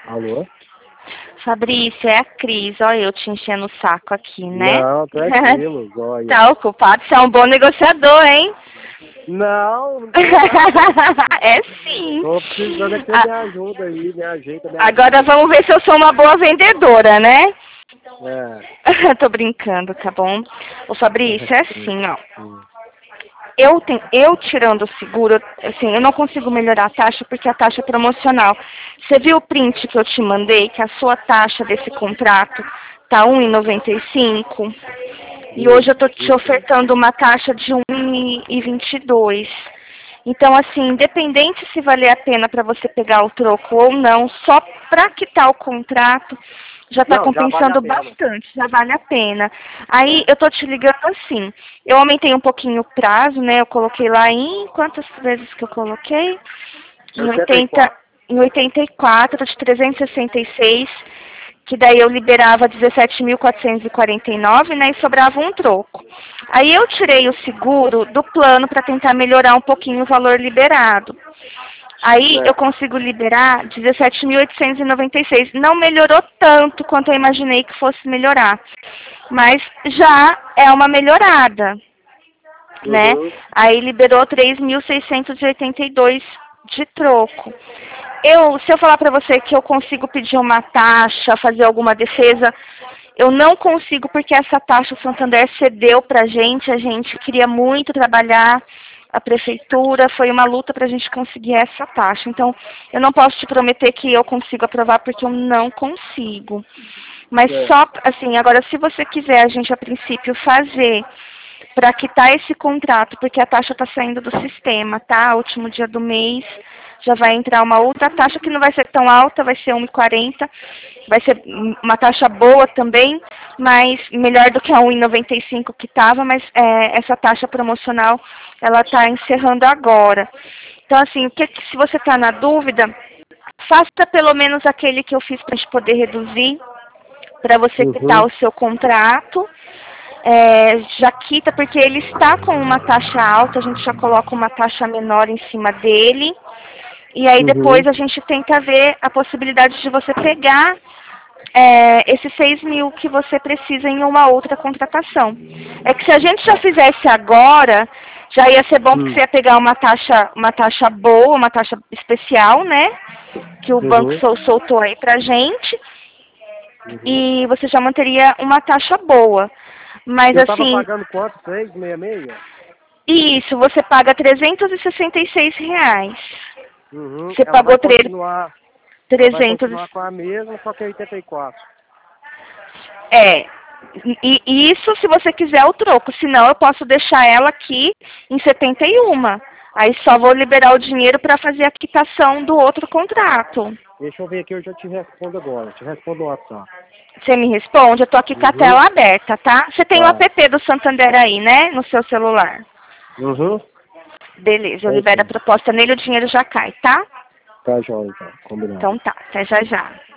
Alô? Fabrício, é a Cris. Olha, eu te enchendo o saco aqui, né? Não, tranquilo, Zóia. Tá ocupado? Você é um bom negociador, hein? Não, não É sim. tô precisando é que você me ajuda aí, me ajeita, me Agora ajuda. vamos ver se eu sou uma boa vendedora, né? É. Tô brincando, tá bom? Ô Fabrício, é Sim, assim, ó. sim. Eu tirando o seguro, assim, eu não consigo melhorar a taxa porque a taxa é promocional. Você viu o print que eu te mandei, que a sua taxa desse contrato tá 1,95? E hoje eu tô te ofertando uma taxa de 1,22. Então, assim, independente se valer a pena para você pegar o troco ou não, só para quitar o contrato já está Não, já vale a compensando pena. bastante, já vale a pena. Aí eu tô te ligando assim, eu aumentei um pouquinho o prazo, né? Eu coloquei lá em quantas vezes que eu coloquei? Em 80, 84. em 84 de 366, que daí eu liberava 17.449, né, e sobrava um troco. Aí eu tirei o seguro do plano para tentar melhorar um pouquinho o valor liberado. Aí eu Certo. consigo liberar 17.896. Não melhorou tanto quanto eu imaginei que fosse melhorar, mas já é uma melhorada, né? Uhum. Aí liberou 3.682 de troco. Se eu falar para você que eu consigo pedir uma taxa, fazer alguma defesa, eu não consigo porque essa taxa o Santander cedeu para a gente queria muito trabalhar, a prefeitura, foi uma luta para a gente conseguir essa taxa. Então, eu não posso te prometer que eu consigo aprovar porque eu não consigo. Mas Certo. só, assim, agora se você quiser a gente a princípio fazer para quitar esse contrato, porque a taxa está saindo do sistema, tá? Último dia do mês já vai entrar uma outra taxa que não vai ser tão alta, vai ser 1,40. Vai ser uma taxa boa também, mas melhor do que a 1,95 que estava, mas essa taxa promocional ela está encerrando agora. Então, assim, se você está na dúvida, faça pelo menos aquele que eu fiz para a gente poder reduzir, para você quitar Uhum. o seu contrato. Já quita, porque ele está com uma taxa alta, a gente já coloca uma taxa menor em cima dele. E aí depois Uhum. a gente tenta ver a possibilidade de você pegar esses 6.000 que você precisa em uma outra contratação. É que se a gente já Tá. fizesse agora, já ia ser bom porque Hum. você ia pegar uma taxa boa, uma taxa especial, né? Que o banco Uhum. soltou aí pra gente. Uhum. E você já manteria uma taxa boa. Mas Eu tava assim, pagando quanto? 6,66? isso, você paga R$ 366. Uhum. Você pagou Ela vai 300. continuar com a mesma, só que 84. É. E isso se você quiser o troco. Senão eu posso deixar ela aqui em 71. Aí só vou liberar o dinheiro para fazer a quitação do outro contrato. Deixa eu ver aqui, eu já te respondo agora. Te respondo no WhatsApp. Você me responde? Eu tô aqui com a Uhum. tela aberta, tá? Você tem o Tá. app do Santander aí, né? No seu celular. Uhum. Beleza, eu Tem libero a sim. proposta nele, o dinheiro já cai, tá? Tá, joia, então. Combinado. Então tá, até já já.